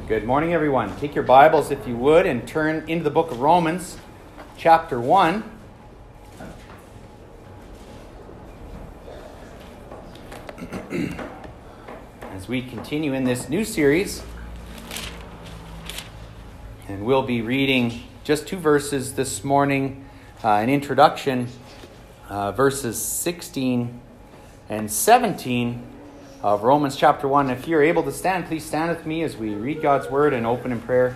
Good morning, everyone. Take your Bibles, if you would, and turn into the book of Romans, chapter 1. As we continue in this new series, and we'll be reading just two verses this morning, an introduction, verses 16 and 17 of Romans chapter 1. If you're able to stand, please stand with me as we read God's word and open in prayer.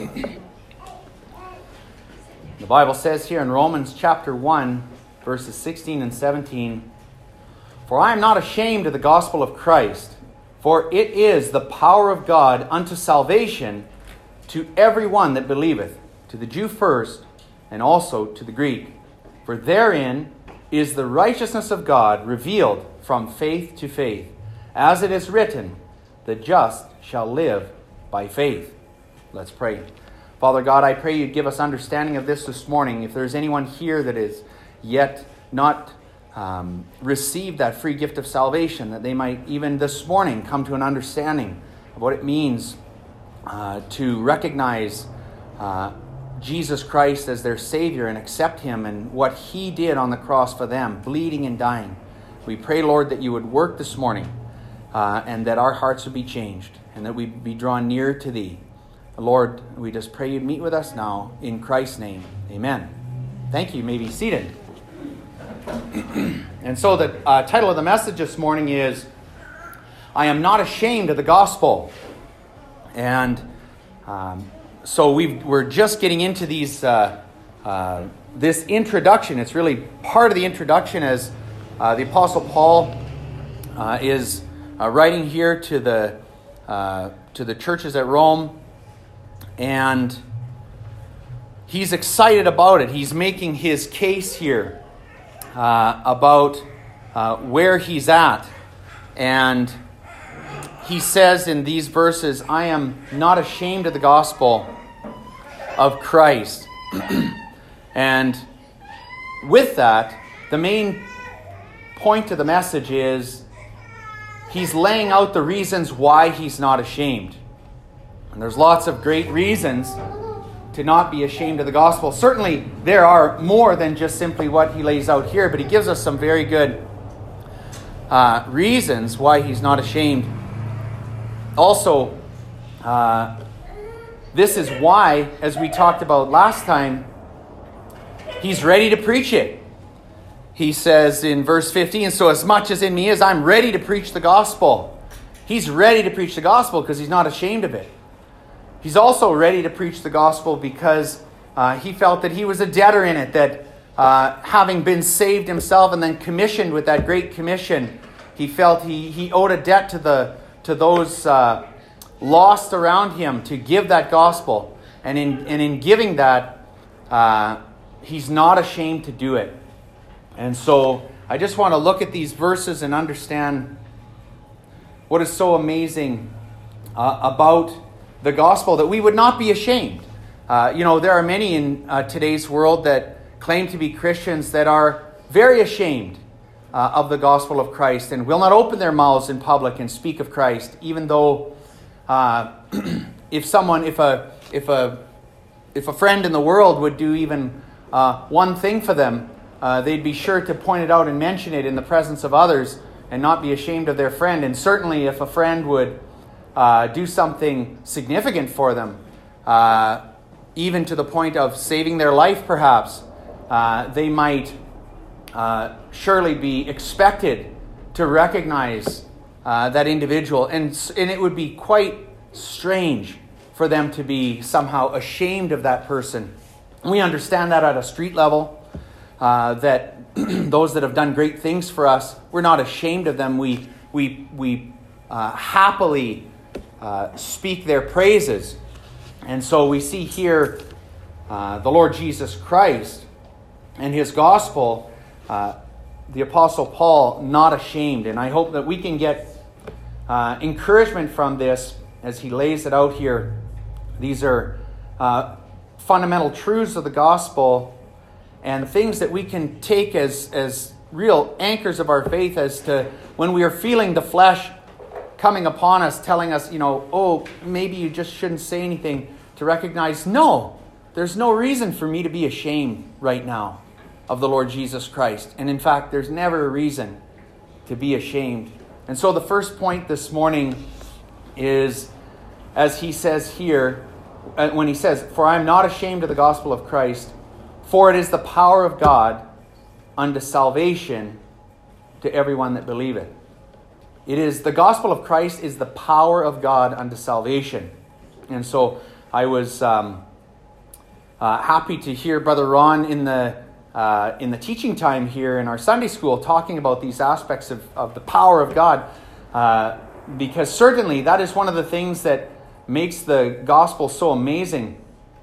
The Bible says here in Romans chapter 1, verses 16 and 17, "For I am not ashamed of the gospel of Christ, for it is the power of God unto salvation to every one that believeth, to the Jew first, and also to the Greek. For therein is the righteousness of God revealed from faith to faith. As it is written, the just shall live by faith." Let's pray. Father God, I pray you'd give us understanding of this morning. If there's anyone here that is yet not received that free gift of salvation, that they might even this morning come to an understanding of what it means to recognize Jesus Christ as their Savior and accept Him and what He did on the cross for them, bleeding and dying. We pray, Lord, that you would work this morning and that our hearts would be changed and that we'd be drawn near to Thee. Lord, we just pray you'd meet with us now in Christ's name. Amen. Thank you. You may be seated. And so the title of the message this morning is, I am not ashamed of the gospel. And so we're just getting into these this introduction. It's really part of the introduction as the Apostle Paul is writing here to the churches at Rome, and he's excited about it. He's making his case here about where he's at, and he says in these verses, "I am not ashamed of the gospel of Christ." And with that, the main point of the message is he's laying out the reasons why he's not ashamed. And there's lots of great reasons to not be ashamed of the gospel. Certainly, there are more than just simply what he lays out here, but he gives us some very good reasons why he's not ashamed. Also, this is why, as we talked about last time, he's ready to preach it. He says in verse 15, "So as much as in me is, I'm ready to preach the gospel." He's ready to preach the gospel because he's not ashamed of it. He's also ready to preach the gospel because he felt that he was a debtor in it, that having been saved himself and then commissioned with that great commission, he felt he owed a debt to those lost around him to give that gospel. And in giving that, he's not ashamed to do it. And so I just want to look at these verses and understand what is so amazing about the gospel, that we would not be ashamed. There are many in today's world that claim to be Christians that are very ashamed of the gospel of Christ and will not open their mouths in public and speak of Christ, even though if a friend in the world would do even one thing for them, they'd be sure to point it out and mention it in the presence of others and not be ashamed of their friend. And certainly if a friend would do something significant for them, even to the point of saving their life perhaps, they might surely be expected to recognize that individual. And it would be quite strange for them to be somehow ashamed of that person. We understand that at a street level, that those that have done great things for us, we're not ashamed of them. We happily speak their praises. And so we see here the Lord Jesus Christ and His gospel, the Apostle Paul, not ashamed. And I hope that we can get encouragement from this as he lays it out here. These are fundamental truths of the gospel and things that we can take as real anchors of our faith as to when we are feeling the flesh coming upon us, telling us, oh, maybe you just shouldn't say anything, to recognize, no, there's no reason for me to be ashamed right now of the Lord Jesus Christ. And in fact, there's never a reason to be ashamed. And so the first point this morning is, as he says here, when he says, "For I am not ashamed of the gospel of Christ, for it is the power of God unto salvation to everyone that believeth." It is, the gospel of Christ is the power of God unto salvation. And so I was happy to hear Brother Ron in the teaching time here in our Sunday school talking about these aspects of the power of God, because certainly that is one of the things that makes the gospel so amazing.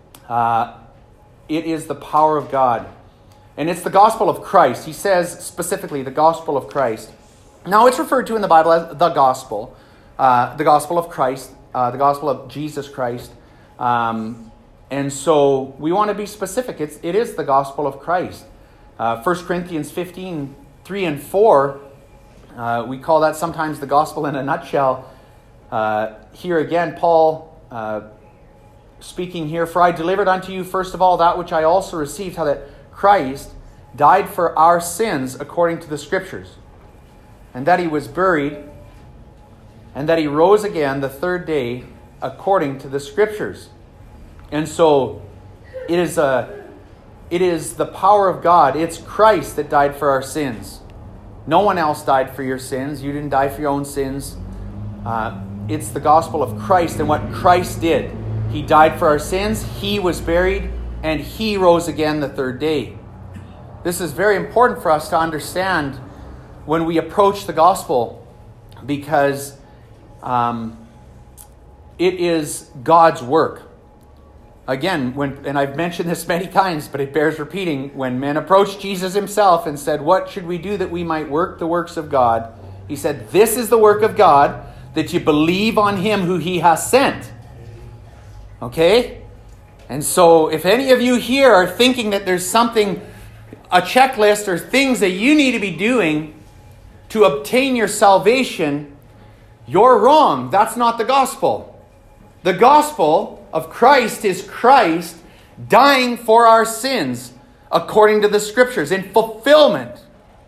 It is the power of God. And it's the gospel of Christ. He says specifically the gospel of Christ. Now it's referred to in the Bible as the gospel of Christ, the gospel of Jesus Christ. And so we want to be specific. It is the gospel of Christ. 1 Corinthians 15, 3 and 4, we call that sometimes the gospel in a nutshell. Here again, Paul speaking here, "For I delivered unto you first of all that which I also received, how that Christ died for our sins according to the Scriptures, and that he was buried, and that he rose again the third day according to the Scriptures." And so it is the power of God. It's Christ that died for our sins. No one else died for your sins. You didn't die for your own sins. It's the gospel of Christ and what Christ did. He died for our sins, he was buried, and he rose again the third day. This is very important for us to understand when we approach the gospel, because it is God's work. Again, and I've mentioned this many times, but it bears repeating, when men approached Jesus himself and said, "What should we do that we might work the works of God?" He said, "This is the work of God, that you believe on him who he has sent." Okay? And so if any of you here are thinking that there's something, a checklist or things that you need to be doing to obtain your salvation, you're wrong. That's not the gospel. The gospel of Christ is Christ dying for our sins according to the Scriptures, in fulfillment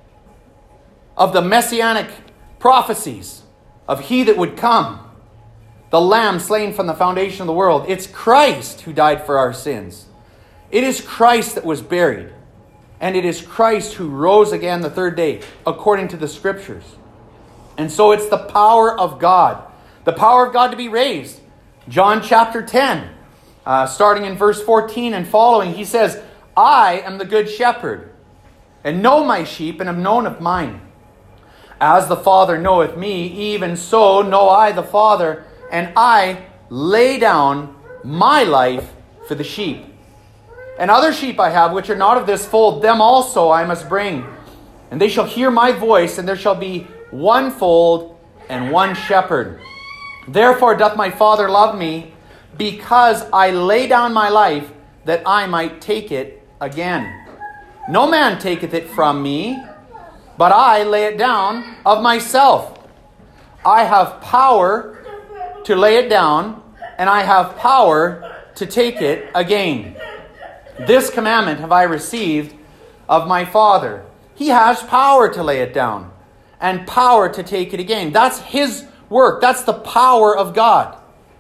of the messianic prophecies of he that would come, the Lamb slain from the foundation of the world. It's Christ who died for our sins. It is Christ that was buried. And it is Christ who rose again the third day, according to the Scriptures. And so it's the power of God. The power of God to be raised. John chapter 10, starting in verse 14 and following, he says, "I am the good shepherd, and know my sheep, and am known of mine. As the Father knoweth me, even so know I the Father, and I lay down my life for the sheep. And other sheep I have, which are not of this fold, them also I must bring. And they shall hear my voice, and there shall be one fold and one shepherd. Therefore doth my Father love me, because I lay down my life, that I might take it again. No man taketh it from me, but I lay it down of myself. I have power to lay it down, and I have power to take it again. This commandment have I received of my Father." He has power to lay it down and power to take it again. That's his work. That's the power of God.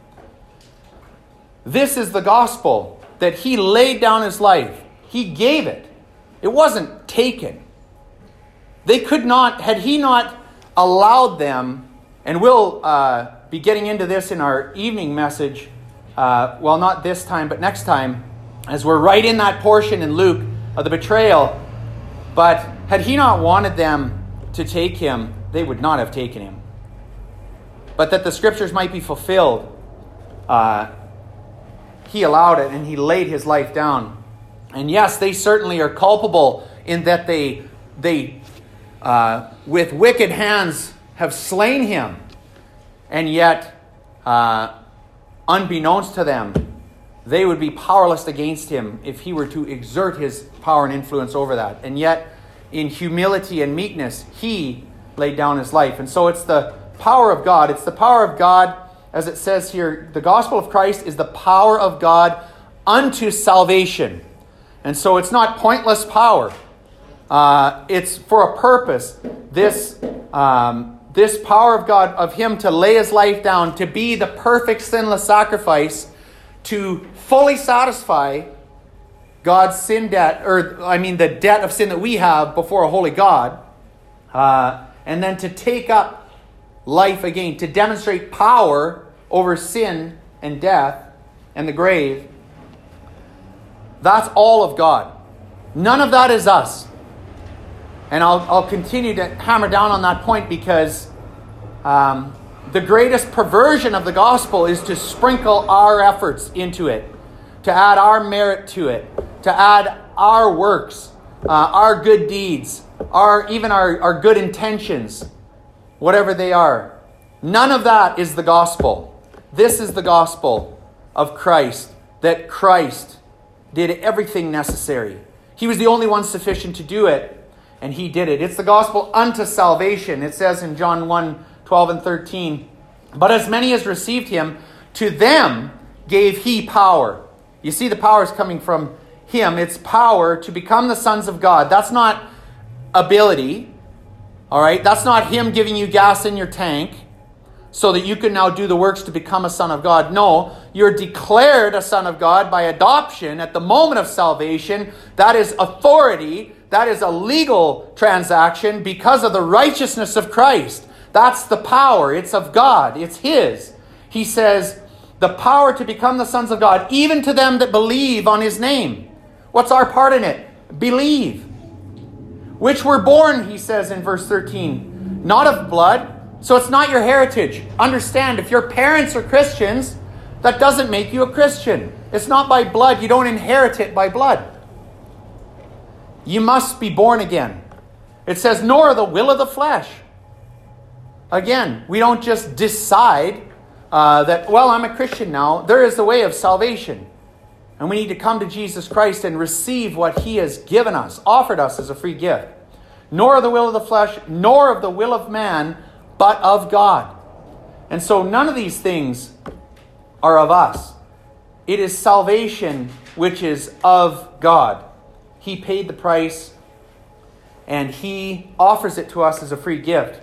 This is the gospel, that he laid down his life. He gave it. It wasn't taken. They could not, had he not allowed them, and we'll be getting into this in our evening message, well, not this time, but next time, as we're right in that portion in Luke of the betrayal. But had he not wanted them to take him, they would not have taken him. But that the Scriptures might be fulfilled, he allowed it, and he laid his life down. And yes, they certainly are culpable in that they with wicked hands have slain him. And yet, unbeknownst to them, they would be powerless against him if he were to exert his power and influence over that. And yet, in humility and meekness, he laid down his life. And so it's the power of God. It's the power of God, as it says here, the gospel of Christ is the power of God unto salvation. And so it's not pointless power. It's for a purpose. This power of God, of Him to lay His life down, to be the perfect sinless sacrifice, to fully satisfy God's sin debt, the debt of sin that we have before a holy God, and then to take up life again, to demonstrate power over sin and death and the grave. That's all of God. None of that is us. And I'll continue to hammer down on that point because the greatest perversion of the gospel is to sprinkle our efforts into it, to add our merit to it, to add our works, our good deeds, our good intentions, whatever they are. None of that is the gospel. This is the gospel of Christ, that Christ did everything necessary. He was the only one sufficient to do it, and He did it. It's the gospel unto salvation. It says in John 1:12 and 13, but as many as received Him, to them gave He power. You see, the power is coming from Him. It's power to become the sons of God. That's not ability. All right? That's not Him giving you gas in your tank so that you can now do the works to become a son of God. No, you're declared a son of God by adoption at the moment of salvation. That is authority. That is a legal transaction because of the righteousness of Christ. That's the power. It's of God. It's His. He says, the power to become the sons of God, even to them that believe on His name. What's our part in it? Believe. Which were born, He says in verse 13, not of blood. So it's not your heritage. Understand, if your parents are Christians, that doesn't make you a Christian. It's not by blood. You don't inherit it by blood. You must be born again. It says, nor the will of the flesh. Again, we don't just decide that, well, I'm a Christian now. There is the way of salvation. And we need to come to Jesus Christ and receive what He has given us, offered us as a free gift. Nor of the will of the flesh, nor of the will of man, but of God. And so none of these things are of us. It is salvation which is of God. He paid the price and He offers it to us as a free gift.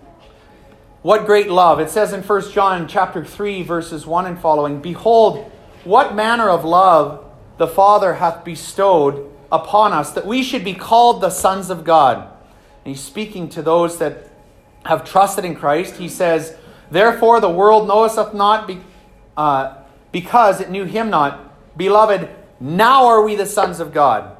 What great love. It says in 1 John chapter 3 verses 1 and following, behold, what manner of love the Father hath bestowed upon us, that we should be called the sons of God. And He's speaking to those that have trusted in Christ. He says, therefore the world knoweth us not because it knew Him not. Beloved, now are we the sons of God.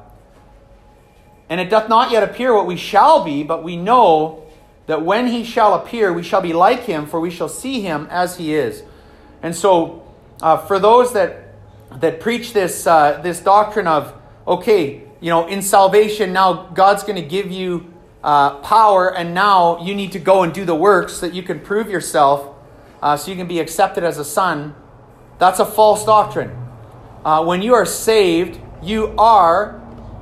And it doth not yet appear what we shall be, but we know that when He shall appear, we shall be like Him, for we shall see Him as He is. And so, for those that preach this doctrine of, okay, in salvation now God's going to give you power, and now you need to go and do the works so that you can prove yourself, so you can be accepted as a son. That's a false doctrine. When you are saved, you are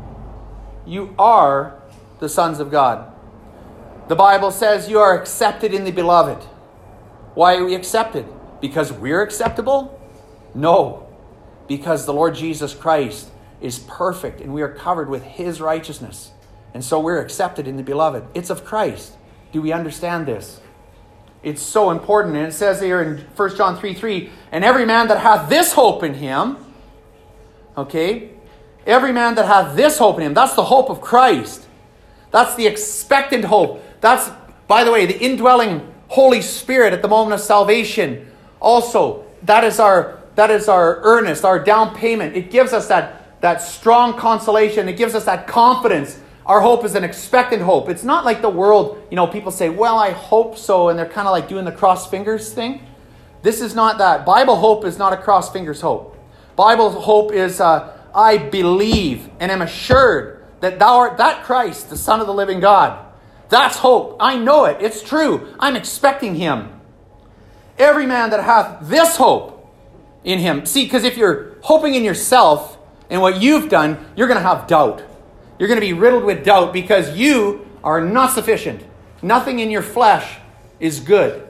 the sons of God. The Bible says you are accepted in the beloved. Why are we accepted? Because we're acceptable? No. Because the Lord Jesus Christ is perfect and we are covered with His righteousness. And so we're accepted in the beloved. It's of Christ. Do we understand this? It's so important. And it says here in 1 John 3:3, and every man that hath this hope in Him, okay, every man that hath this hope in Him, that's the hope of Christ. That's the expectant hope. That's, by the way, the indwelling Holy Spirit at the moment of salvation. Also, that is our earnest, our down payment. It gives us that strong consolation. It gives us that confidence. Our hope is an expectant hope. It's not like the world, people say, well, I hope so, and they're kind of like doing the cross fingers thing. This is not that. Bible hope is not a cross fingers hope. Bible hope is, I believe and am assured that thou art that Christ, the Son of the living God. That's hope. I know it. It's true. I'm expecting Him. Every man that hath this hope in Him. See, because if you're hoping in yourself and what you've done, you're going to have doubt. You're going to be riddled with doubt because you are not sufficient. Nothing in your flesh is good.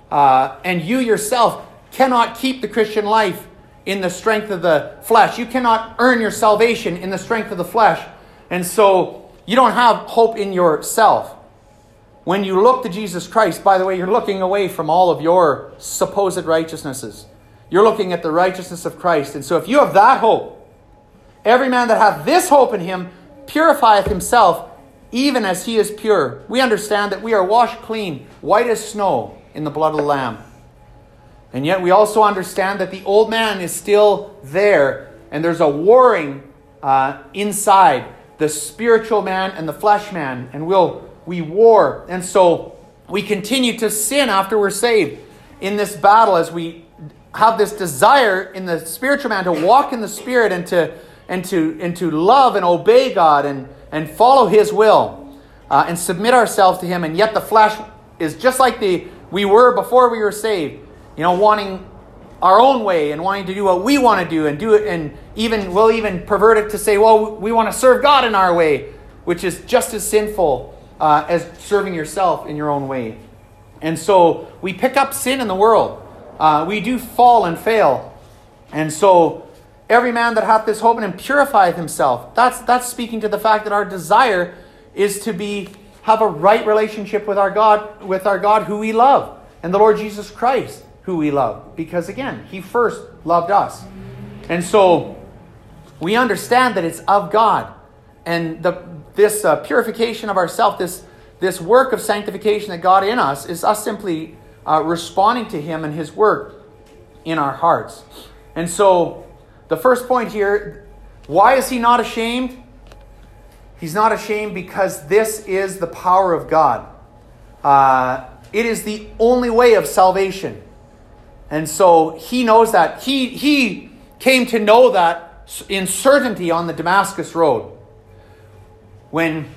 and you yourself cannot keep the Christian life in the strength of the flesh. You cannot earn your salvation in the strength of the flesh. And so you don't have hope in yourself. When you look to Jesus Christ, by the way, you're looking away from all of your supposed righteousnesses. You're looking at the righteousness of Christ. And so if you have that hope, every man that hath this hope in him purifieth himself, even as he is pure. We understand that we are washed clean, white as snow, in the blood of the Lamb. And yet we also understand that the old man is still there, and there's a warring inside the spiritual man and the flesh man, and we war. And so we continue to sin after we're saved in this battle, as we have this desire in the spiritual man to walk in the Spirit and to love and obey God and follow His will and submit ourselves to Him. And yet the flesh is just like we were before we were saved, wanting our own way and wanting to do what we want to do and we'll even pervert it to say, well, we want to serve God in our way, which is just as sinful as serving yourself in your own way. And so we pick up sin in the world. We do fall and fail. And so every man that hath this hope in him purifieth himself. That's speaking to the fact that our desire is to have a right relationship with our God who we love, and the Lord Jesus Christ who we love. Because again, He first loved us. And so we understand that it's of God. And this purification of ourselves, this work of sanctification that God in us, is us simply responding to Him and His work in our hearts. And so the first point here, why is he not ashamed? He's not ashamed because this is the power of God. It is the only way of salvation. And so he knows that. He came to know that in certainty on the Damascus Road. When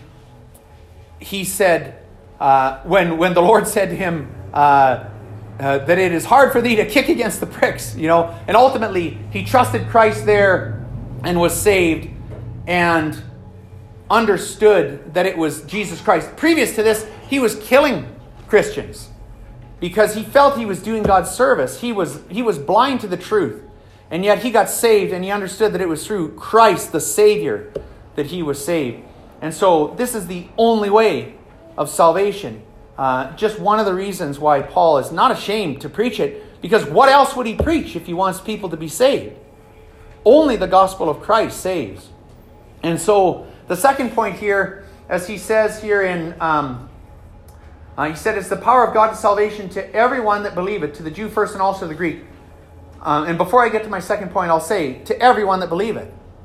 he said, when the Lord said to him, that it is hard for thee to kick against the pricks, and ultimately he trusted Christ there and was saved and understood that it was Jesus Christ. Previous to this, he was killing Christians because he felt he was doing God's service. He was blind to the truth, and yet he got saved, and he understood that it was through Christ, the Savior, that he was saved. And so this is the only way of salvation. Just one of the reasons why Paul is not ashamed to preach it, because what else would he preach if he wants people to be saved? Only the gospel of Christ saves. And so the second point here, as he says here in, he said, it's the power of God to salvation to everyone that believeth, to the Jew first and also the Greek. And before I get to my second point, I'll say, to everyone that believeth.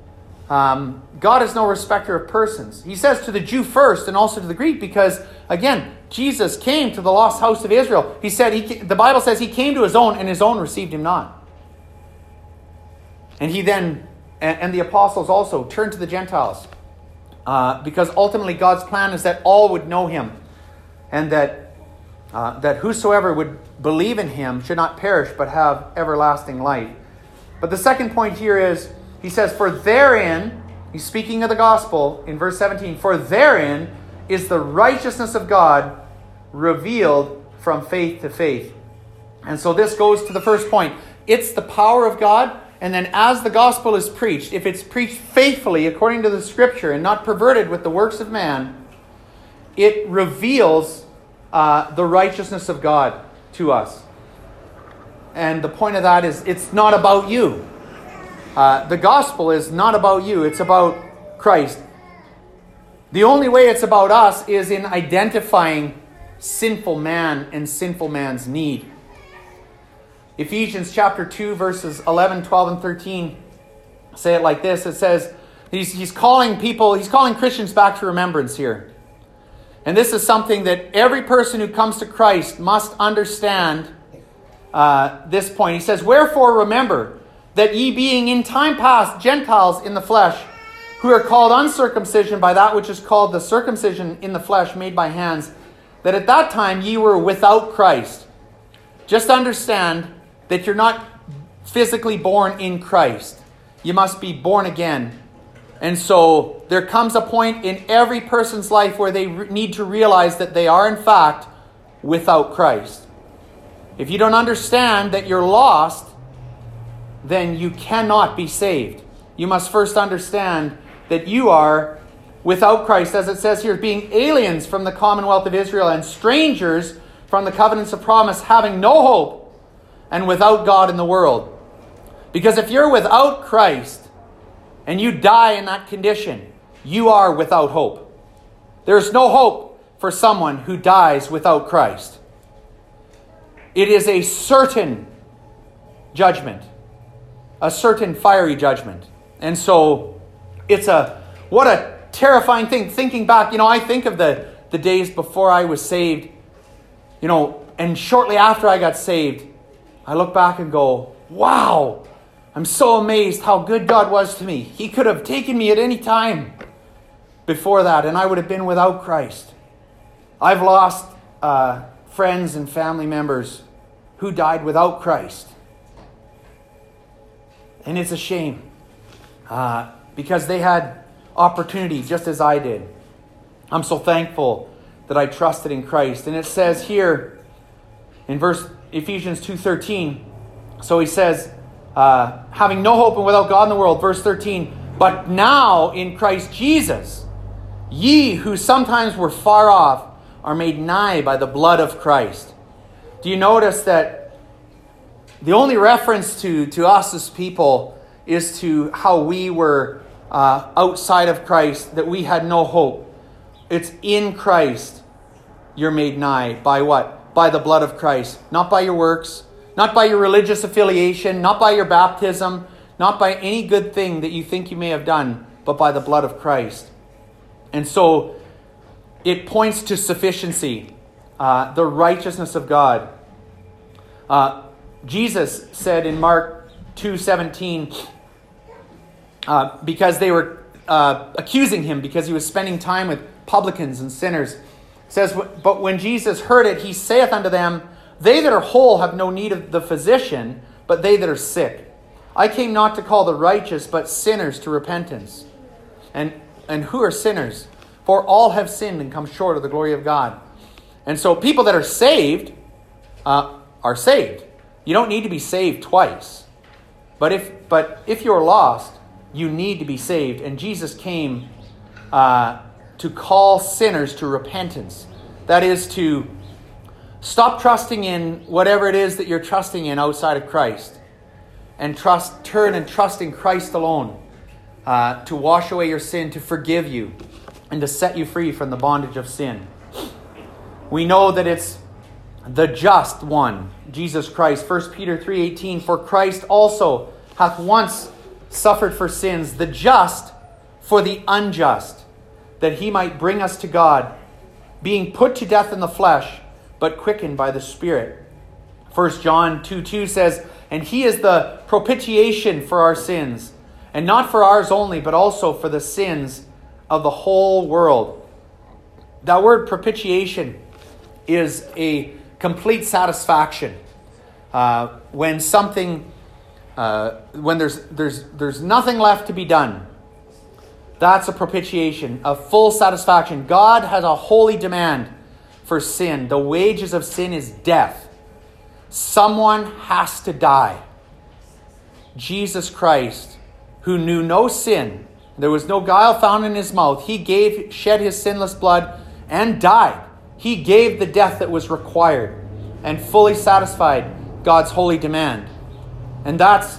God is no respecter of persons. He says to the Jew first and also to the Greek because, again, Jesus came to the lost house of Israel. He said, the Bible says he came to his own, and his own received him not. And he then, and the apostles also, turned to the Gentiles. Because ultimately God's plan is that all would know him, and that whosoever would believe in him should not perish but have everlasting life. But the second point here is, he says, for therein, he's speaking of the gospel in verse 17, for therein is the righteousness of God revealed from faith to faith. And so this goes to the first point. It's the power of God, and then as the gospel is preached, if it's preached faithfully according to the Scripture and not perverted with the works of man, it reveals the righteousness of God to us. And the point of that is, it's not about you. The gospel is not about you. It's about Christ. The only way it's about us is in identifying sinful man and sinful man's need. Ephesians chapter 2, verses 11, 12, and 13 say it like this. It says, he's calling Christians back to remembrance here. And this is something that every person who comes to Christ must understand this point. He says, wherefore remember that ye being in time past Gentiles in the flesh, who are called uncircumcision by that which is called the circumcision in the flesh made by hands, that at that time ye were without Christ. Just understand that you're not physically born in Christ. You must be born again. And so there comes a point in every person's life where they need to realize that they are in fact without Christ. If you don't understand that you're lost, then you cannot be saved. You must first understand that you are without Christ, as it says here, being aliens from the commonwealth of Israel and strangers from the covenants of promise, having no hope and without God in the world. Because if you're without Christ and you die in that condition, you are without hope. There's no hope for someone who dies without Christ. It is a certain judgment, a certain fiery judgment. And so what a terrifying thing. Thinking back, I think of the days before I was saved, and shortly after I got saved, I look back and go, wow, I'm so amazed how good God was to me. He could have taken me at any time before that, and I would have been without Christ. I've lost friends and family members who died without Christ. And it's a shame because they had opportunity just as I did. I'm so thankful that I trusted in Christ. And it says here in Ephesians 2:13, so he says, having no hope and without God in the world, verse 13, but now in Christ Jesus, ye who sometimes were far off are made nigh by the blood of Christ. Do you notice that the only reference to us as people is to how we were outside of Christ, that we had no hope? It's in Christ you're made nigh. By what? By the blood of Christ. Not by your works, not by your religious affiliation, not by your baptism, not by any good thing that you think you may have done, but by the blood of Christ. And so it points to sufficiency, the righteousness of God. Jesus said in Mark 2:17, because they were accusing him because he was spending time with publicans and sinners, says, but when Jesus heard it, he saith unto them, they that are whole have no need of the physician, but they that are sick. I came not to call the righteous, but sinners to repentance. And who are sinners? For all have sinned and come short of the glory of God. And so people that are saved are saved. You don't need to be saved twice. But if you're lost, you need to be saved. And Jesus came to call sinners to repentance. That is to stop trusting in whatever it is that you're trusting in outside of Christ. And turn and trust in Christ alone to wash away your sin, to forgive you, and to set you free from the bondage of sin. We know that it's the just one, Jesus Christ. 1 Peter 3:18, for Christ also hath once suffered for sins, the just for the unjust, that he might bring us to God, being put to death in the flesh, but quickened by the Spirit. 1 John 2:2 says, and he is the propitiation for our sins, and not for ours only, but also for the sins of the whole world. That word propitiation is a complete satisfaction. When something, when there's nothing left to be done, that's a propitiation, a full satisfaction. God has a holy demand for sin. The wages of sin is death. Someone has to die. Jesus Christ, who knew no sin, there was no guile found in his mouth, he shed his sinless blood and died. He gave the death that was required and fully satisfied God's holy demand. And that's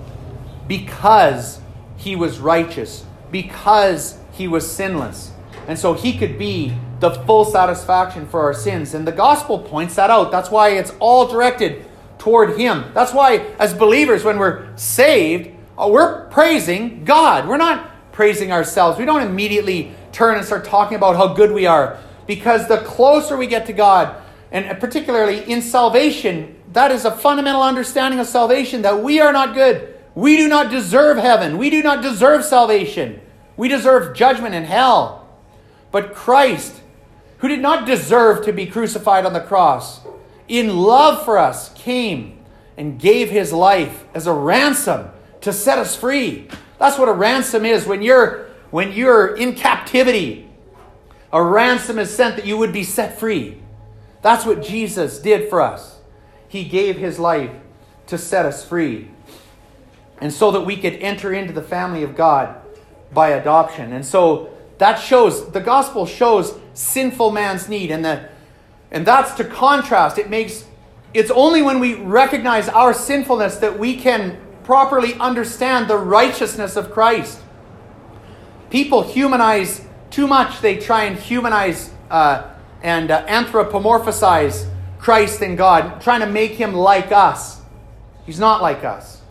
because he was righteous, because he was sinless. And so he could be the full satisfaction for our sins. And the gospel points that out. That's why it's all directed toward him. That's why as believers, when we're saved, we're praising God. We're not praising ourselves. We don't immediately turn and start talking about how good we are. Because the closer we get to God, and particularly in salvation, that is a fundamental understanding of salvation, that we are not good. We do not deserve heaven. We do not deserve salvation. We deserve judgment in hell. But Christ, who did not deserve to be crucified on the cross, in love for us came and gave his life as a ransom to set us free. That's what a ransom is. When you're in captivity, a ransom is sent that you would be set free. That's what Jesus did for us. he gave his life to set us free. And so that we could enter into the family of God by adoption. And so that shows, the gospel shows sinful man's need. And that's to contrast. It's only when we recognize our sinfulness that we can properly understand the righteousness of Christ. People humanize too much. They try and humanize and anthropomorphize Christ and God, trying to make him like us. He's not like us.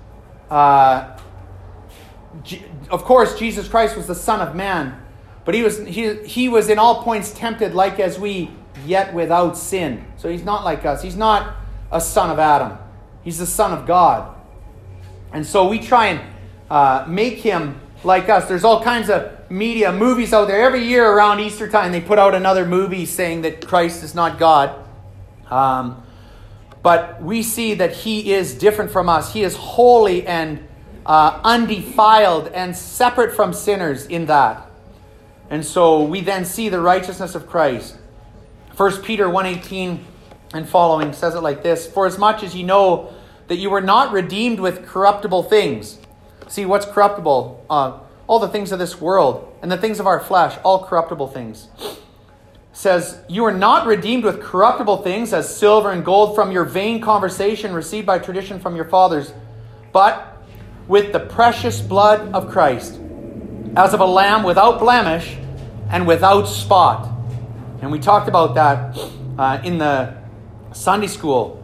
Of course, Jesus Christ was the Son of Man, but he was in all points tempted like as we, yet without sin. So he's not like us. He's not a son of Adam. He's the Son of God. And so we try and make him like us. There's all kinds of movies out there. Every year around Easter time, they put out another movie saying that Christ is not God. But we see that he is different from us. He is holy and undefiled and separate from sinners in that. And so we then see the righteousness of Christ. 1 Peter 1:18 and following says it like this: "For as much as ye know that you were not redeemed with corruptible things." See, what's corruptible? All the things of this world and the things of our flesh, all corruptible things. Says, "You are not redeemed with corruptible things as silver and gold from your vain conversation received by tradition from your fathers, but with the precious blood of Christ, as of a lamb without blemish and without spot." And we talked about that in the Sunday school.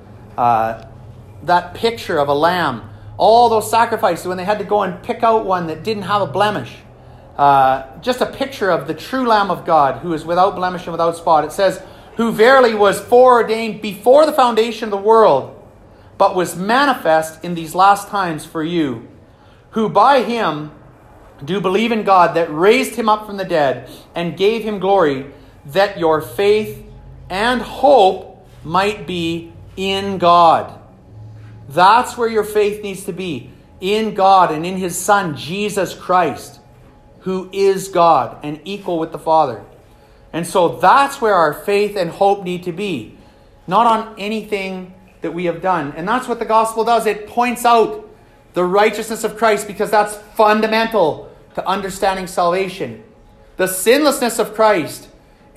That picture of a lamb. All those sacrifices when they had to go and pick out one that didn't have a blemish. Just a picture of the true Lamb of God who is without blemish and without spot. It says, "Who verily was foreordained before the foundation of the world, but was manifest in these last times for you, who by him do believe in God, that raised him up from the dead and gave him glory, that your faith and hope might be in God." That's where your faith needs to be. In God and in his Son, Jesus Christ, who is God and equal with the Father. And so that's where our faith and hope need to be. Not on anything that we have done. And that's what the gospel does. It points out the righteousness of Christ because that's fundamental to understanding salvation. The sinlessness of Christ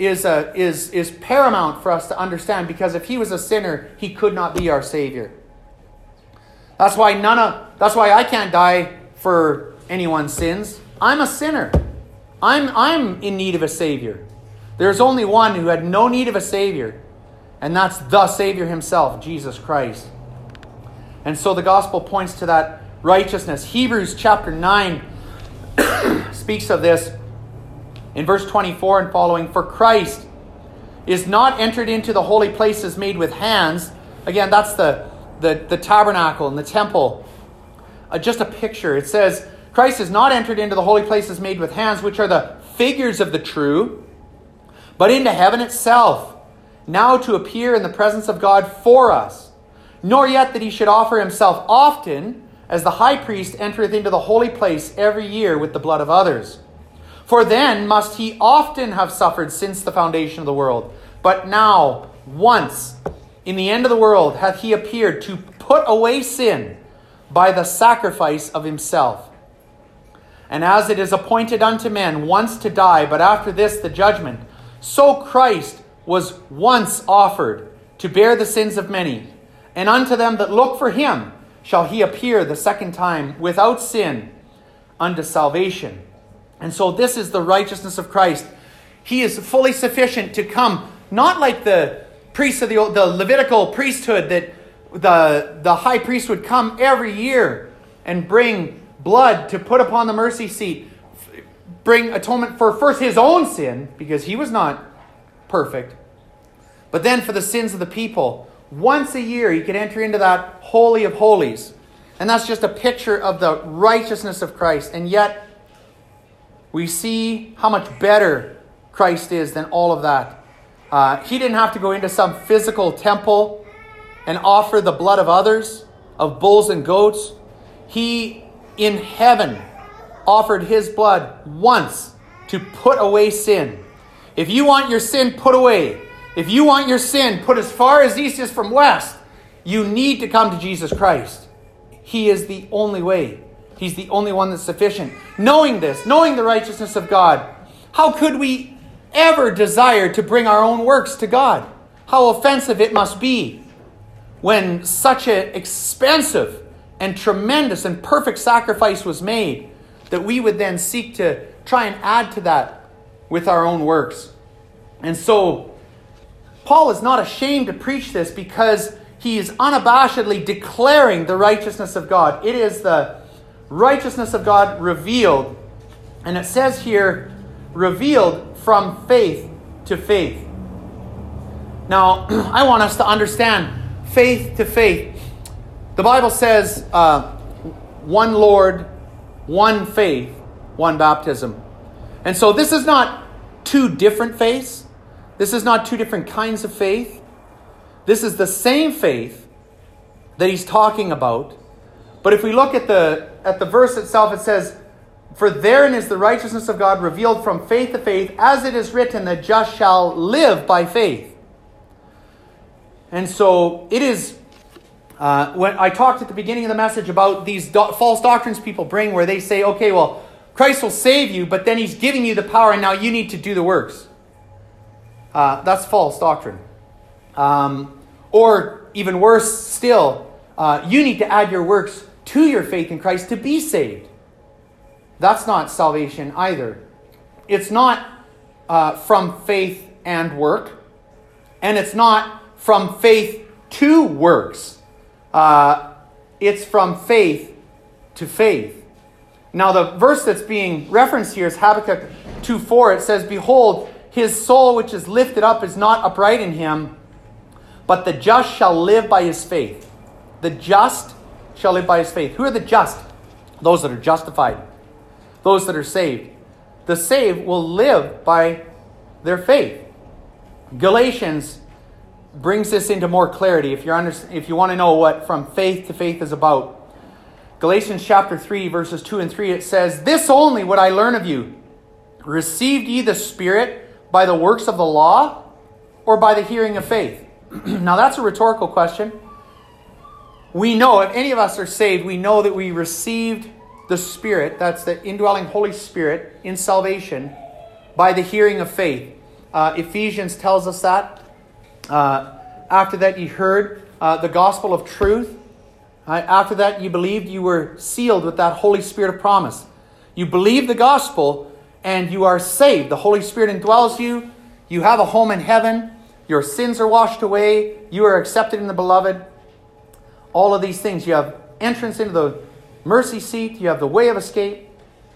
is paramount for us to understand, because if he was a sinner, he could not be our Savior. That's why I can't die for anyone's sins. I'm a sinner. I'm in need of a Savior. There's only one who had no need of a Savior, and that's the Savior himself, Jesus Christ. And so the gospel points to that righteousness. Hebrews chapter 9 speaks of this in verse 24 and following. "For Christ is not entered into the holy places made with hands." Again, that's the tabernacle and the temple. Just a picture. It says, "Christ is not entered into the holy places made with hands, which are the figures of the true, but into heaven itself, now to appear in the presence of God for us. Nor yet that he should offer himself often, as the high priest entereth into the holy place every year with the blood of others. For then must he often have suffered since the foundation of the world. But now, once, in the end of the world, hath he appeared to put away sin by the sacrifice of himself. And as it is appointed unto men once to die, but after this the judgment, so Christ was once offered to bear the sins of many. And unto them that look for him shall he appear the second time without sin unto salvation." And so this is the righteousness of Christ. He is fully sufficient to come, not like the priests of the Levitical priesthood, that the high priest would come every year and bring blood to put upon the mercy seat, bring atonement for first his own sin, because he was not perfect, but then for the sins of the people. Once a year he could enter into that Holy of Holies. And that's just a picture of the righteousness of Christ. And yet we see how much better Christ is than all of that. He didn't have to go into some physical temple and offer the blood of others, of bulls and goats. He, in heaven, offered his blood once to put away sin. If you want your sin put away, if you want your sin put as far as east is from west, You need to come to Jesus Christ. He is the only way. He's the only one that's sufficient. Knowing this, knowing the righteousness of God, how could we ever desire to bring our own works to God? How offensive it must be when such an expensive and tremendous and perfect sacrifice was made, that we would then seek to try and add to that with our own works. And so, Paul is not ashamed to preach this because he is unabashedly declaring the righteousness of God. It is the righteousness of God revealed. And it says here, revealed from faith to faith. Now, I want us to understand faith to faith. The Bible says one Lord, one faith, one baptism. And so this is not two different faiths. This is not two different kinds of faith. This is the same faith that he's talking about. But if we look at the verse itself, it says, "For therein is the righteousness of God revealed from faith to faith, as it is written, the just shall live by faith." And so it is, when I talked at the beginning of the message about these false doctrines people bring, where they say, okay, well, Christ will save you, but then he's giving you the power and now you need to do the works. That's false doctrine. Or even worse still, you need to add your works to your faith in Christ to be saved. That's not salvation either. It's not from faith and work, and it's not from faith to works. It's from faith to faith. Now the verse that's being referenced here is Habakkuk 2:4. It says, "Behold, his soul which is lifted up is not upright in him, but the just shall live by his faith." The just shall live by his faith. Who are the just? Those that are justified. Those that are saved. The saved will live by their faith. Galatians brings this into more clarity if you want to know what from faith to faith is about. Galatians chapter 3, verses 2 and 3, it says, "This only would I learn of you. Received ye the Spirit by the works of the law, or by the hearing of faith?" Now that's a rhetorical question. We know, if any of us are saved, we know that we received the Spirit, that's the indwelling Holy Spirit, in salvation, by the hearing of faith. Ephesians tells us that. After that you heard the gospel of truth. After that you believed, you were sealed with that Holy Spirit of promise. You believe the gospel and you are saved. The Holy Spirit indwells you. You have a home in heaven. Your sins are washed away. You are accepted in the beloved. All of these things. You have entrance into the mercy seat. You have the way of escape.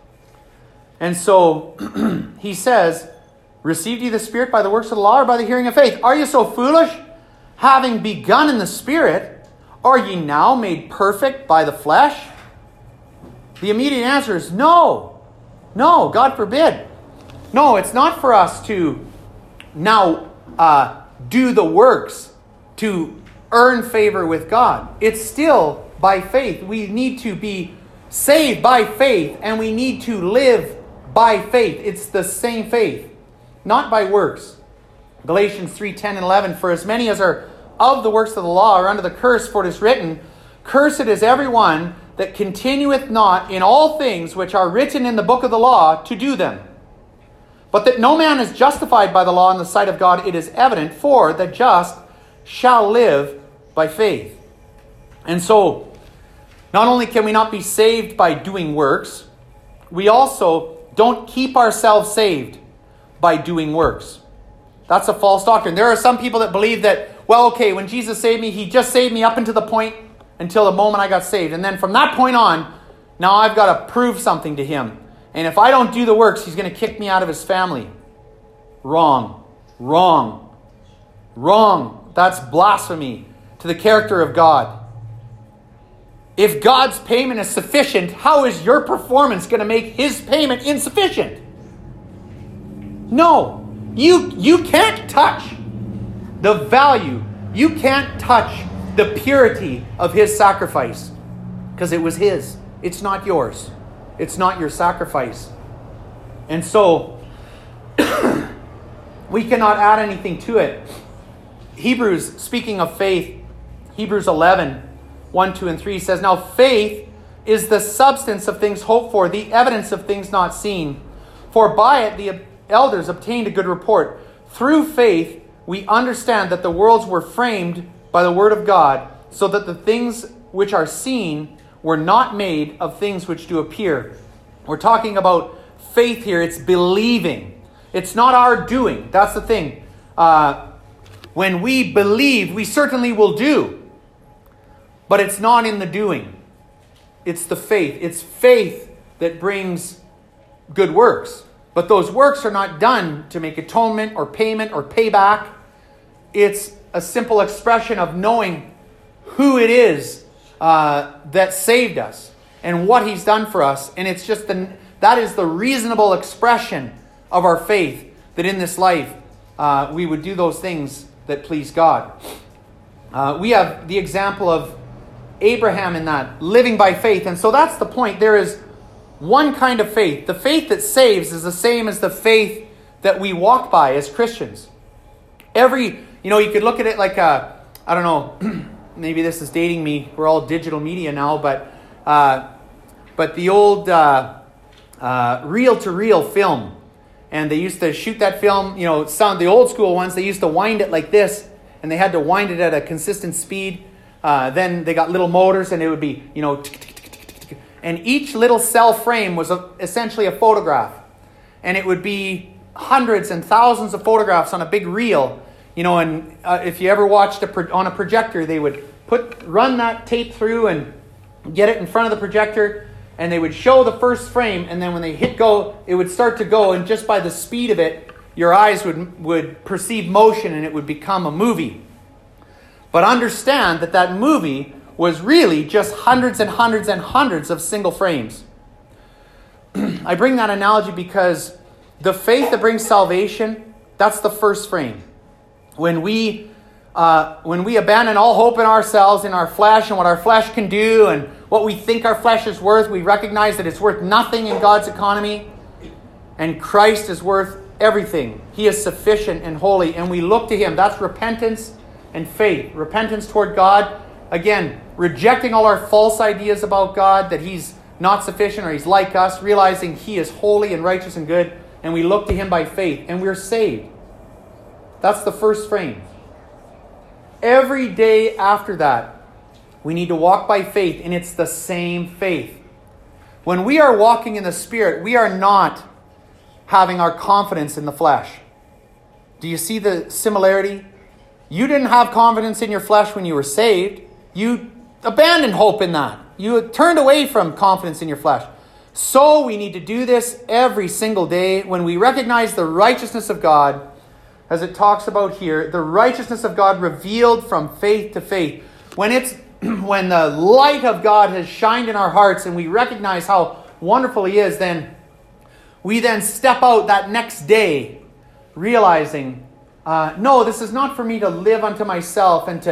And so he says, "Received ye the Spirit by the works of the law, or by the hearing of faith? Are you so foolish? Having begun in the Spirit, are ye now made perfect by the flesh?" The immediate answer is no. No, God forbid. No, it's not for us to now do the works to earn favor with God. It's still by faith. We need to be saved by faith, and we need to live by faith. It's the same faith, not by works. Galatians 3:10 and 11, "For as many as are of the works of the law are under the curse, for it is written, Cursed is everyone that continueth not in all things which are written in the book of the law to do them. But that no man is justified by the law in the sight of God, it is evident, for the just shall live by faith." And so, not only can we not be saved by doing works, we also don't keep ourselves saved by doing works. That's a false doctrine. There are some people that believe that, well, okay, when Jesus saved me, he just saved me up until the moment I got saved. And then from that point on, now I've got to prove something to him. And if I don't do the works, he's going to kick me out of his family. Wrong. Wrong. Wrong. That's blasphemy to the character of God. If God's payment is sufficient, how is your performance going to make his payment insufficient? No. You can't touch the value. You can't touch the purity of his sacrifice, because it was his. It's not yours. It's not your sacrifice. And so we cannot add anything to it. Hebrews, speaking of faith, Hebrews 11, 1, 2, and 3 says, "Now faith is the substance of things hoped for, the evidence of things not seen. For by it the elders obtained a good report. Through faith we understand that the worlds were framed by the word of God, so that the things which are seen were not made of things which do appear." We're talking about faith here. It's believing. It's not our doing. That's the thing. When we believe, we certainly will do. But it's not in the doing. It's the faith. It's faith that brings good works. But those works are not done to make atonement or payment or payback. It's a simple expression of knowing who it is that saved us and what he's done for us. And it's just that is the reasonable expression of our faith, that in this life we would do those things that please God. We have the example of Abraham in that, living by faith. And so that's the point. There is one kind of faith. The faith that saves is the same as the faith that we walk by as Christians. You could look at it like I don't know, maybe this is dating me. We're all digital media now, but the old reel-to-reel film. And they used to shoot that film, some of the old school ones, they used to wind it like this, and they had to wind it at a consistent speed. Then they got little motors, and it would be, and each little cell frame was essentially a photograph. And it would be hundreds and thousands of photographs on a big reel. And if you ever watched on a projector, they would run that tape through and get it in front of the projector, and they would show the first frame, and then when they hit go, it would start to go, and just by the speed of it, your eyes would perceive motion, and it would become a movie. But understand that movie was really just hundreds and hundreds and hundreds of single frames. I bring that analogy because the faith that brings salvation, that's the first frame. When we abandon all hope in ourselves, in our flesh, and what our flesh can do, and what we think our flesh is worth, we recognize that it's worth nothing in God's economy, and Christ is worth everything. He is sufficient and holy, and we look to him. That's repentance and faith. Repentance toward God. Again, rejecting all our false ideas about God, that he's not sufficient or he's like us, realizing he is holy and righteous and good, and we look to him by faith, and we're saved. That's the first frame. Every day after that, we need to walk by faith, and it's the same faith. When we are walking in the Spirit, we are not having our confidence in the flesh. Do you see the similarity? You didn't have confidence in your flesh when you were saved. You abandoned hope in that. You turned away from confidence in your flesh. So we need to do this every single day when we recognize the righteousness of God, as it talks about here, the righteousness of God revealed from faith to faith. When the light of God has shined in our hearts and we recognize how wonderful he is, then we step out that next day realizing, no, this is not for me to live unto myself and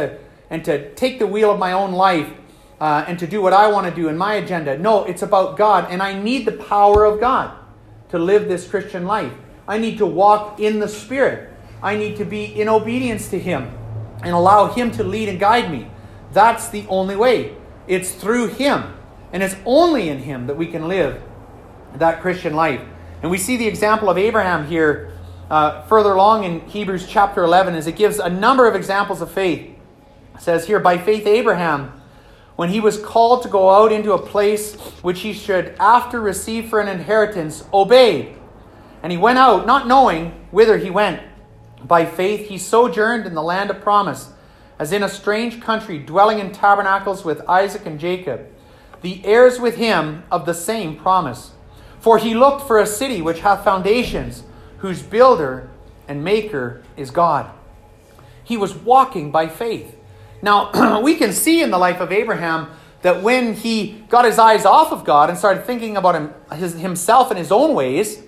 to take the wheel of my own life and to do what I want to do in my agenda. No, it's about God, and I need the power of God to live this Christian life. I need to walk in the Spirit. I need to be in obedience to him and allow him to lead and guide me. That's the only way. It's through him, and it's only in him that we can live that Christian life. And we see the example of Abraham here further along in Hebrews chapter 11, as it gives a number of examples of faith. It says here, by faith Abraham, when he was called to go out into a place which he should after receive for an inheritance, obeyed. And he went out, not knowing whither he went. By faith he sojourned in the land of promise, as in a strange country, dwelling in tabernacles with Isaac and Jacob, the heirs with him of the same promise. For he looked for a city which hath foundations, whose builder and maker is God. He was walking by faith. Now, we can see in the life of Abraham that when he got his eyes off of God and started thinking about himself and his own ways,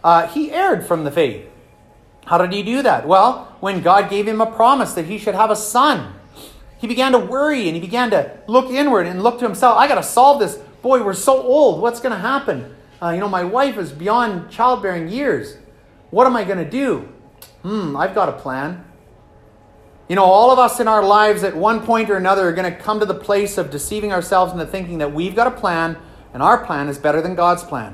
he erred from the faith. How did he do that? Well, when God gave him a promise that he should have a son, he began to worry and he began to look inward and look to himself. I got to solve this. Boy, we're so old. What's going to happen? My wife is beyond childbearing years. What am I going to do? I've got a plan. All of us in our lives at one point or another are going to come to the place of deceiving ourselves into thinking that we've got a plan and our plan is better than God's plan.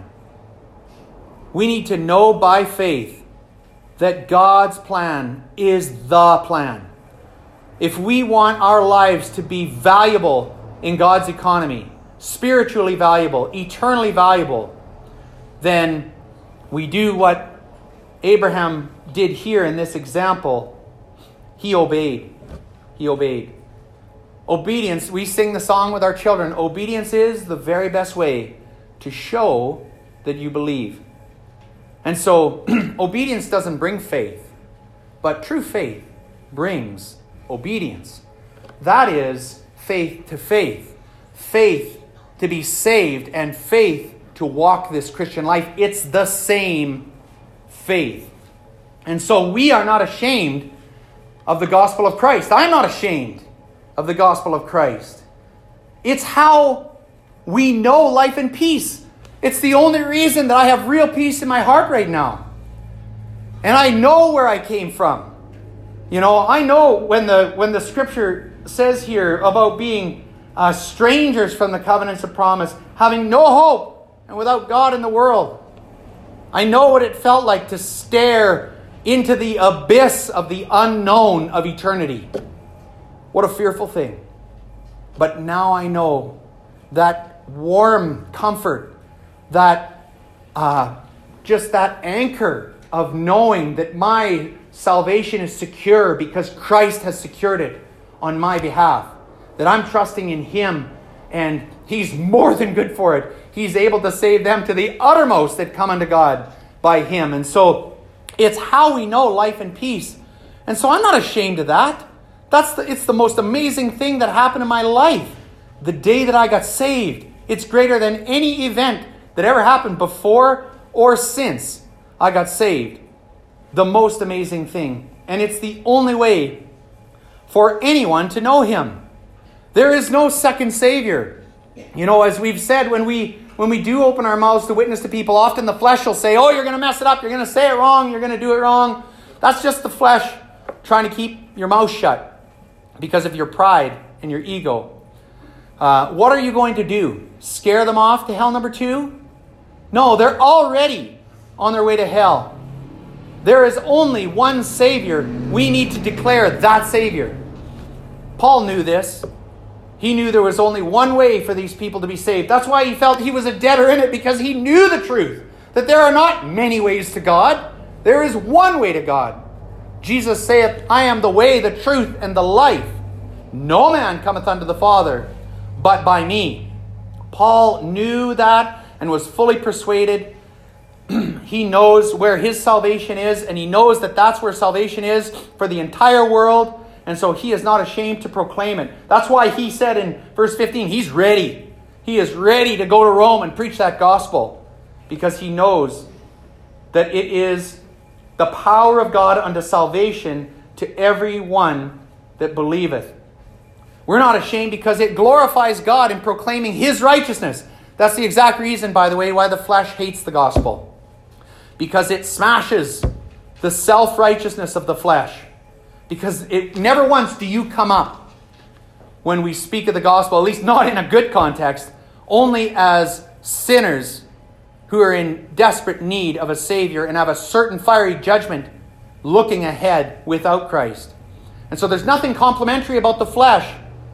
We need to know by faith that God's plan is the plan. If we want our lives to be valuable in God's economy, spiritually valuable, eternally valuable, then we do what Abraham did here in this example. He obeyed. He obeyed. Obedience, we sing the song with our children. Obedience is the very best way to show that you believe. And so, obedience doesn't bring faith, but true faith brings obedience. That is faith to faith. Faith to be saved and faith to walk this Christian life. It's the same faith. And so we are not ashamed of the gospel of Christ. I'm not ashamed of the gospel of Christ. It's how we know life and peace. It's the only reason that I have real peace in my heart right now. And I know where I came from. I know when the scripture says here about being strangers from the covenants of promise, having no hope and without God in the world. I know what it felt like to stare into the abyss of the unknown of eternity. What a fearful thing. But now I know that warm comfort, that just that anchor of knowing that my salvation is secure because Christ has secured it on my behalf. That I'm trusting in Him and He's more than good for it. He's able to save them to the uttermost that come unto God by Him. And so it's how we know life and peace. And so I'm not ashamed of that. It's the most amazing thing that happened in my life. The day that I got saved. It's greater than any event that ever happened before or since I got saved. The most amazing thing. And it's the only way for anyone to know Him. There is no second Savior. As we've said, when we do open our mouths to witness to people, often the flesh will say, oh, you're going to mess it up. You're going to say it wrong. You're going to do it wrong. That's just the flesh trying to keep your mouth shut because of your pride and your ego. What are you going to do? Scare them off to hell number 2? No, they're already on their way to hell. There is only one Savior. We need to declare that Savior. Paul knew this. He knew there was only one way for these people to be saved. That's why he felt he was a debtor in it, because he knew the truth, that there are not many ways to God. There is one way to God. Jesus saith, I am the way, the truth, and the life. No man cometh unto the Father but by me. Paul knew that and was fully persuaded. He knows where his salvation is, and he knows that that's where salvation is for the entire world. And so he is not ashamed to proclaim it. That's why he said in verse 15, he's ready. He is ready to go to Rome and preach that gospel, because he knows that it is the power of God unto salvation to every one that believeth. We're not ashamed because it glorifies God in proclaiming His righteousness. That's the exact reason, by the way, why the flesh hates the gospel. Because it smashes the self-righteousness of the flesh. Because it never once do you come up when we speak of the gospel, at least not in a good context, only as sinners who are in desperate need of a Savior and have a certain fiery judgment looking ahead without Christ. And so there's nothing complimentary about the flesh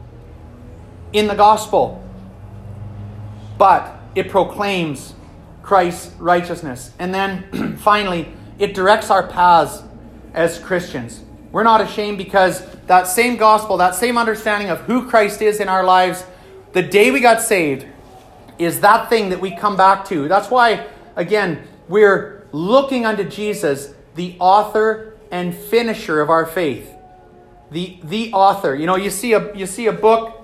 in the gospel, but it proclaims Christ's righteousness. And then finally, it directs our paths as Christians. We're not ashamed because that same gospel, that same understanding of who Christ is in our lives, the day we got saved, is that thing that we come back to. That's why, again, we're looking unto Jesus, the author and finisher of our faith. The author. You see a book,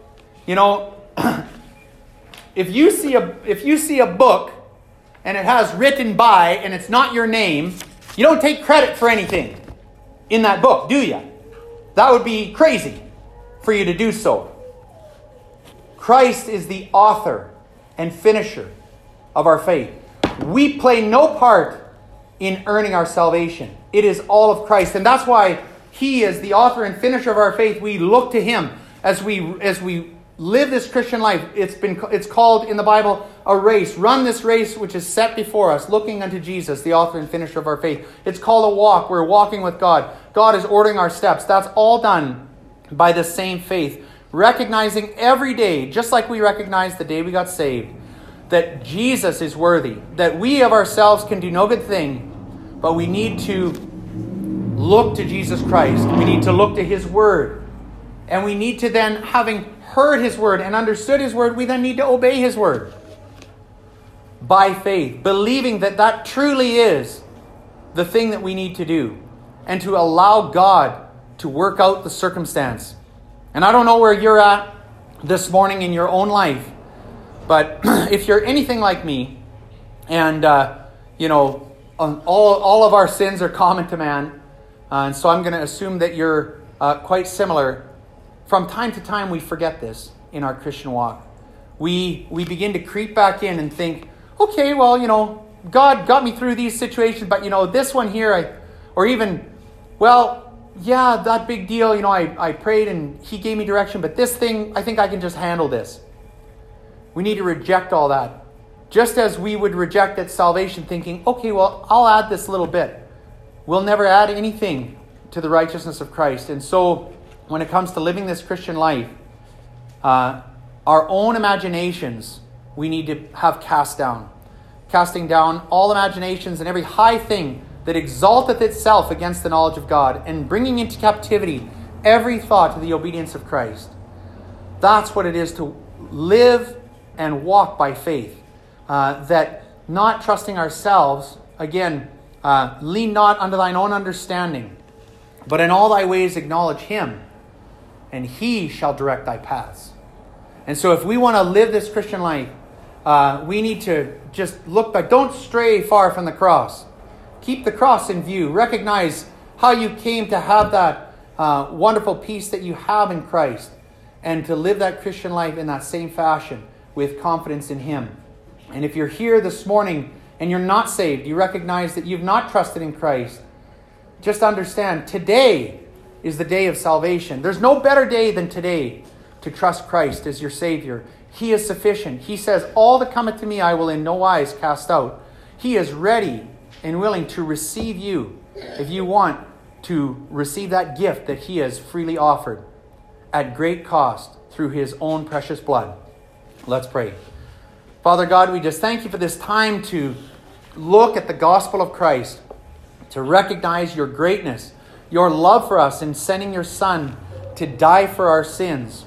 if you see a book and it has written by and it's not your name, you don't take credit for anything in that book, do you? That would be crazy for you to do so. Christ is the author and finisher of our faith. We play no part in earning our salvation. It is all of Christ. And that's why He is the author and finisher of our faith. We look to Him as we live this Christian life. It's called in the Bible a race. Run this race which is set before us, looking unto Jesus, the author and finisher of our faith. It's called a walk. We're walking with God. God is ordering our steps. That's all done by the same faith. Recognizing every day, just like we recognized the day we got saved, that Jesus is worthy, that we of ourselves can do no good thing, but we need to look to Jesus Christ. We need to look to His Word. And we need to then, having heard His Word and understood His Word, we then need to obey His Word by faith, believing that that truly is the thing that we need to do, and to allow God to work out the circumstance. And I don't know where you're at this morning in your own life, but if you're anything like me, and all of our sins are common to man, and so I'm going to assume that you're quite similar. From time to time, we forget this in our Christian walk. We begin to creep back in and think, okay, well, God got me through these situations, but this one here, that big deal, I prayed and He gave me direction, but this thing, I think I can just handle this. We need to reject all that. Just as we would reject that salvation, thinking, okay, well, I'll add this little bit. We'll never add anything to the righteousness of Christ. And so, when it comes to living this Christian life, our own imaginations we need to have cast down. Casting down all imaginations and every high thing that exalteth itself against the knowledge of God, and bringing into captivity every thought to the obedience of Christ. That's what it is to live and walk by faith. That not trusting ourselves, again, lean not unto thine own understanding, but in all thy ways acknowledge Him, and He shall direct thy paths. And so if we want to live this Christian life, we need to just look back. Don't stray far from the cross. Keep the cross in view. Recognize how you came to have that wonderful peace that you have in Christ, and to live that Christian life in that same fashion with confidence in Him. And if you're here this morning and you're not saved, you recognize that you've not trusted in Christ, just understand, today is the day of salvation. There's no better day than today to trust Christ as your Savior. He is sufficient. He says, all that cometh to me I will in no wise cast out. He is ready and willing to receive you if you want to receive that gift that He has freely offered at great cost through His own precious blood. Let's pray. Father God, we just thank You for this time to look at the gospel of Christ, to recognize Your greatness, Your love for us in sending Your Son to die for our sins,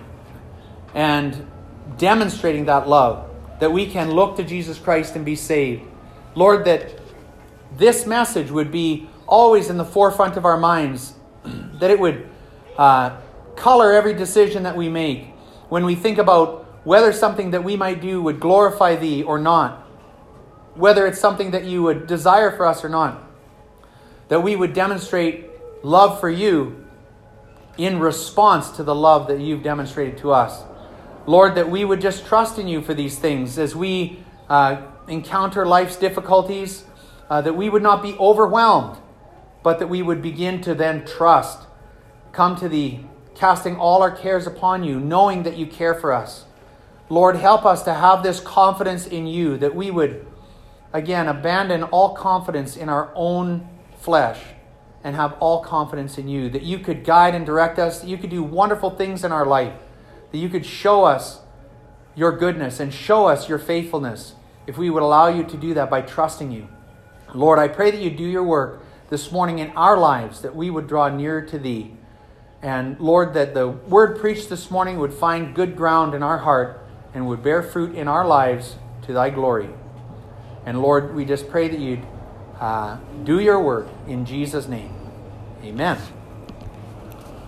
and demonstrating that love, that we can look to Jesus Christ and be saved. Lord, that this message would be always in the forefront of our minds, that it would color every decision that we make when we think about whether something that we might do would glorify Thee or not, whether it's something that You would desire for us or not, that we would demonstrate love for You in response to the love that You've demonstrated to us. Lord, that we would just trust in You for these things as we encounter life's difficulties, that we would not be overwhelmed, but that we would begin to then trust, come to Thee, casting all our cares upon You, knowing that You care for us. Lord, help us to have this confidence in You, that we would, again, abandon all confidence in our own flesh and have all confidence in You, that You could guide and direct us, that You could do wonderful things in our life, that You could show us Your goodness and show us Your faithfulness if we would allow You to do that by trusting You. Lord, I pray that You do Your work this morning in our lives, that we would draw nearer to Thee. And Lord, that the word preached this morning would find good ground in our heart and would bear fruit in our lives to Thy glory. And Lord, we just pray that You'd do Your work in Jesus' name. Amen.